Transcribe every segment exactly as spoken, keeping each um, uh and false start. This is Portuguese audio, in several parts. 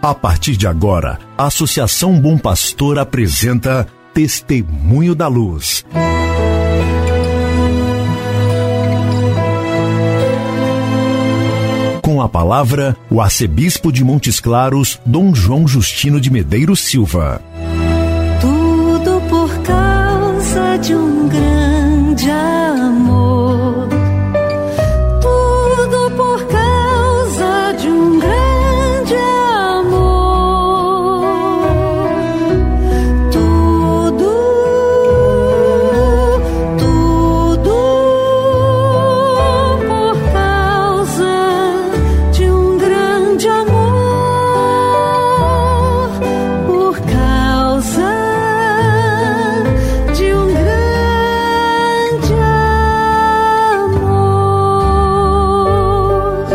A partir de agora, a Associação Bom Pastor apresenta Testemunho da Luz. Com a palavra, o arcebispo de Montes Claros, Dom João Justino de Medeiros Silva. Tudo por causa de um grande amor. Tudo por causa de um grande amor. Tudo, tudo por causa de um grande amor. Por causa de um grande amor.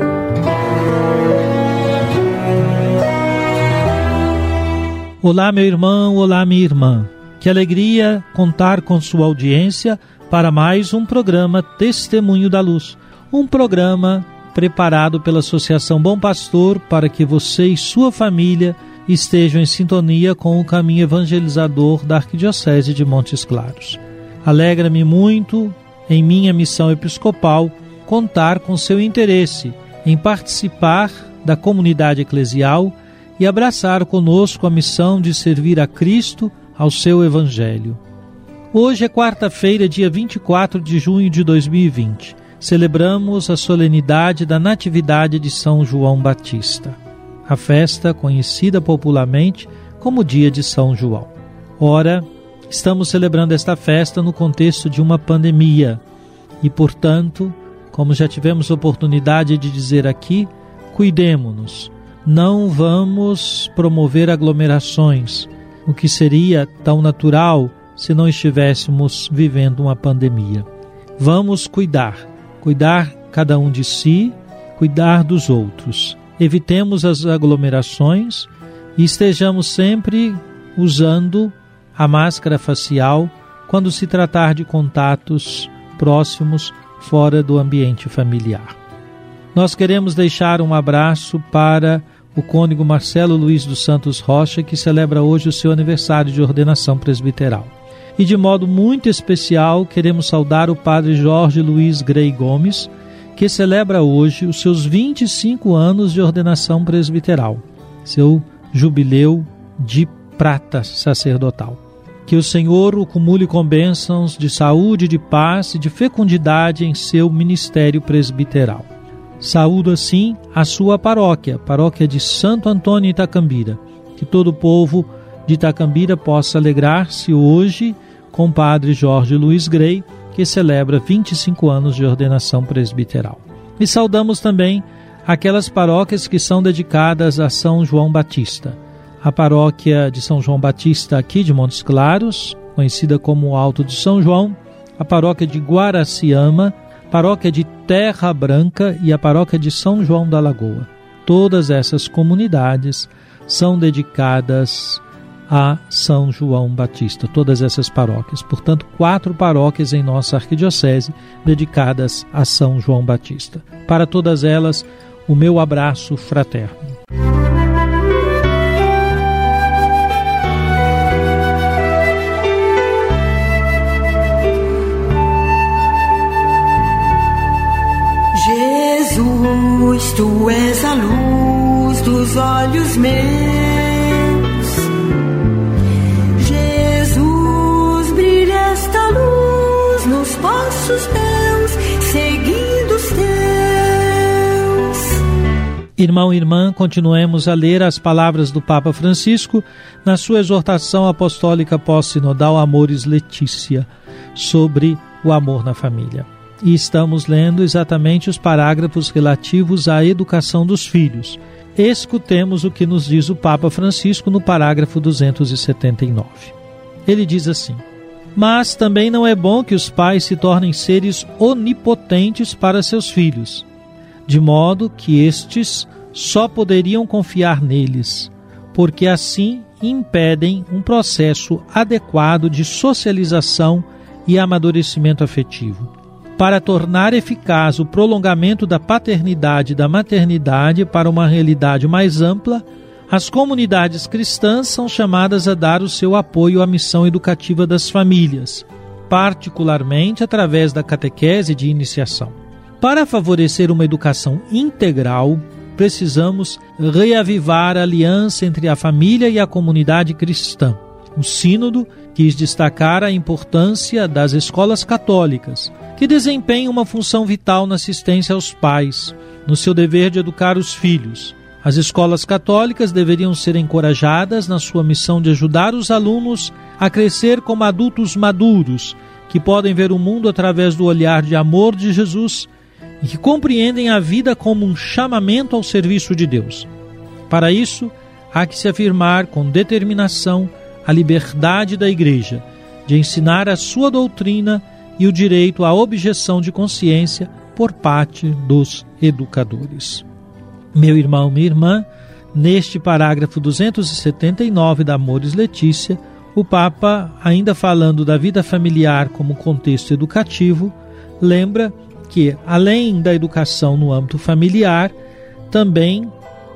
Olá, meu irmão, olá, minha irmã. Que alegria contar com sua audiência para mais um programa Testemunho da Luz. Um programa preparado pela Associação Bom Pastor para que você e sua família estejam em sintonia com o caminho evangelizador da Arquidiocese de Montes Claros. Alegra-me muito, em minha missão episcopal, contar com seu interesse em participar da comunidade eclesial e abraçar conosco a missão de servir a Cristo ao seu Evangelho. Hoje é quarta-feira, dia vinte e quatro de junho de dois mil e vinte. Celebramos a solenidade da Natividade de São João Batista, a festa conhecida popularmente como Dia de São João. Ora, estamos celebrando esta festa no contexto de uma pandemia e, portanto, como já tivemos oportunidade de dizer aqui, cuidemo-nos. Não vamos promover aglomerações, o que seria tão natural se não estivéssemos vivendo uma pandemia. Vamos cuidar, cuidar cada um de si, cuidar dos outros. Evitemos as aglomerações e estejamos sempre usando a máscara facial quando se tratar de contatos próximos fora do ambiente familiar. Nós queremos deixar um abraço para o cônego Marcelo Luiz dos Santos Rocha, que celebra hoje o seu aniversário de ordenação presbiteral. E de modo muito especial, queremos saudar o padre Jorge Luiz Grey Gomes, que celebra hoje os seus vinte e cinco anos de ordenação presbiteral, seu jubileu de prata sacerdotal. Que o Senhor o cumule com bênçãos de saúde, de paz e de fecundidade em seu ministério presbiteral. Saúdo assim a sua paróquia, paróquia de Santo Antônio Itacambira. Que todo o povo de Itacambira possa alegrar-se hoje com o padre Jorge Luiz Grey, que celebra vinte e cinco anos de ordenação presbiteral. E saudamos também aquelas paróquias que são dedicadas a São João Batista. A paróquia de São João Batista aqui de Montes Claros, conhecida como Alto de São João, a paróquia de Guaraciama, paróquia de Terra Branca e a paróquia de São João da Lagoa. Todas essas comunidades são dedicadas a São João Batista, todas essas paróquias. Portanto, quatro paróquias em nossa arquidiocese dedicadas a São João Batista. Para todas elas, o meu abraço fraterno. Jesus, tu és a luz dos olhos meus. Jesus, brilha esta luz nos passos meus, seguindo os teus. Irmão e irmã, continuemos a ler as palavras do Papa Francisco na sua exortação apostólica pós-sinodal Amoris Laetitia, sobre o amor na família. E estamos lendo exatamente os parágrafos relativos à educação dos filhos. Escutemos o que nos diz o Papa Francisco no parágrafo duzentos e setenta e nove. Ele diz assim: mas também não é bom que os pais se tornem seres onipotentes para seus filhos, de modo que estes só poderiam confiar neles, porque assim impedem um processo adequado de socialização e amadurecimento afetivo. Para tornar eficaz o prolongamento da paternidade e da maternidade para uma realidade mais ampla, As comunidades cristãs são chamadas a dar o seu apoio à missão educativa das famílias, particularmente através da catequese de iniciação. Para favorecer uma educação integral, precisamos reavivar a aliança entre a família e a comunidade cristã. O Sínodo quis destacar a importância das escolas católicas, que desempenham uma função vital na assistência aos pais, no seu dever de educar os filhos. As escolas católicas deveriam ser encorajadas na sua missão de ajudar os alunos a crescer como adultos maduros, que podem ver o mundo através do olhar de amor de Jesus e que compreendem a vida como um chamamento ao serviço de Deus. Para isso, há que se afirmar com determinação a liberdade da Igreja de ensinar a sua doutrina e o direito à objeção de consciência por parte dos educadores. Meu irmão, minha irmã, neste parágrafo duzentos e setenta e nove da Amoris Laetitia, o Papa, ainda falando da vida familiar como contexto educativo, lembra que, além da educação no âmbito familiar, também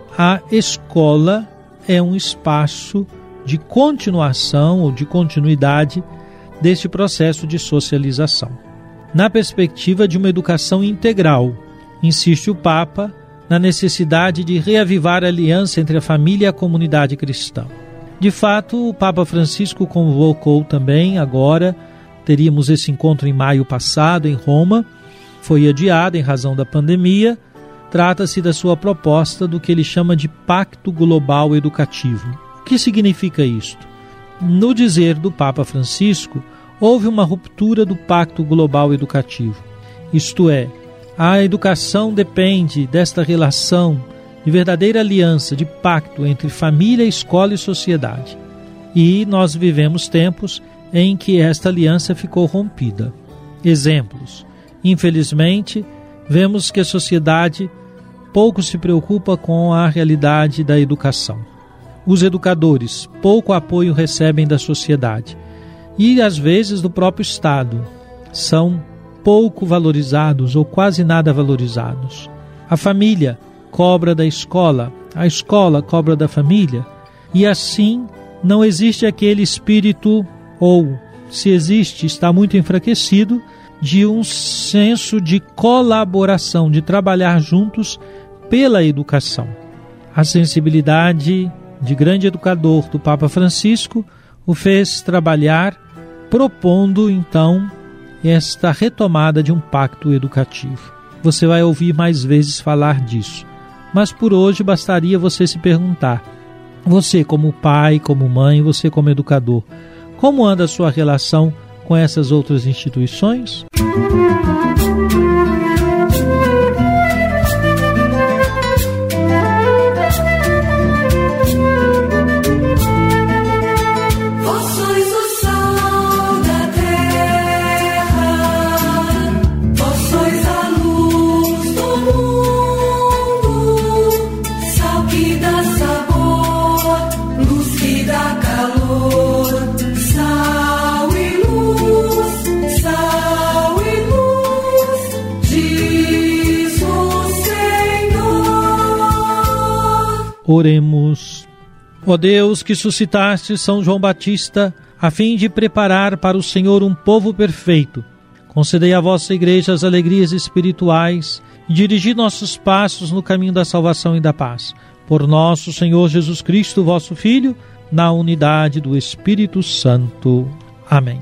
a escola é um espaço de continuação ou de continuidade deste processo de socialização. Na perspectiva de uma educação integral, insiste o Papa na necessidade de reavivar a aliança entre a família e a comunidade cristã. De fato, o Papa Francisco convocou também, agora, teríamos esse encontro em maio passado em Roma, foi adiado em razão da pandemia. Trata-se da sua proposta do que ele chama de Pacto Global Educativo. O que significa isto? No dizer do Papa Francisco, houve uma ruptura do Pacto Global Educativo. Isto é, a educação depende desta relação de verdadeira aliança, de pacto entre família, escola e sociedade. E nós vivemos tempos em que esta aliança ficou rompida. Exemplos. Infelizmente, vemos que a sociedade pouco se preocupa com a realidade da educação. Os educadores pouco apoio recebem da sociedade e, às vezes, do próprio Estado. São pouco valorizados ou quase nada valorizados. A família cobra da escola, a escola cobra da família, e assim não existe aquele espírito, ou se existe, está muito enfraquecido, de um senso de colaboração, de trabalhar juntos pela educação. A sensibilidade de grande educador do Papa Francisco o fez trabalhar, propondo então esta retomada de um pacto educativo. Você vai ouvir mais vezes falar disso, mas por hoje bastaria você se perguntar: você como pai, como mãe, você como educador, como anda a sua relação com essas outras instituições? Oremos. Ó Deus, que suscitaste São João Batista a fim de preparar para o Senhor um povo perfeito, concedei à vossa Igreja as alegrias espirituais e dirigi nossos passos no caminho da salvação e da paz. Por nosso Senhor Jesus Cristo, vosso Filho, na unidade do Espírito Santo. Amém.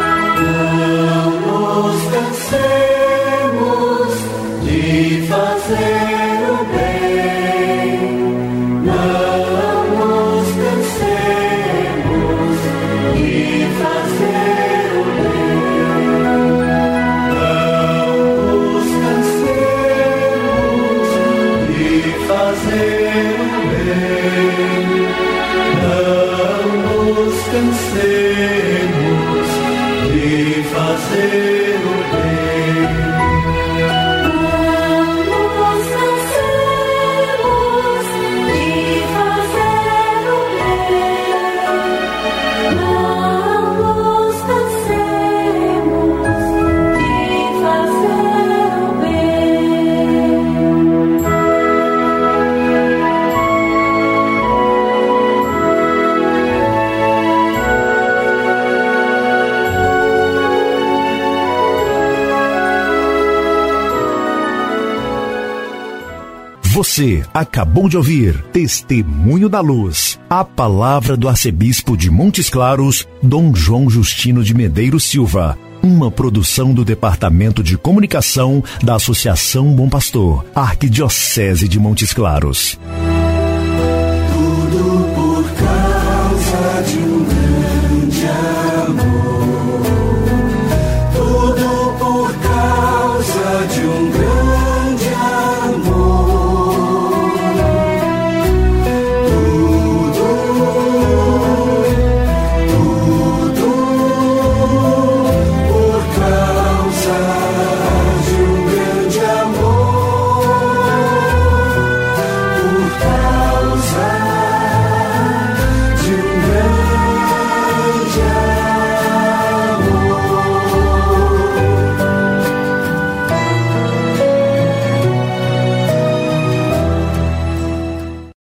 Não nos cansemos de fazer o bem, não nos cansemos de fazer o bem, não nos cansemos de fazer o bem, não nos cansemos de fazer o bem. Você acabou de ouvir Testemunho da Luz, a palavra do arcebispo de Montes Claros, Dom João Justino de Medeiros Silva. Uma produção do Departamento de Comunicação da Associação Bom Pastor, Arquidiocese de Montes Claros. Tudo por causa de um grande amor.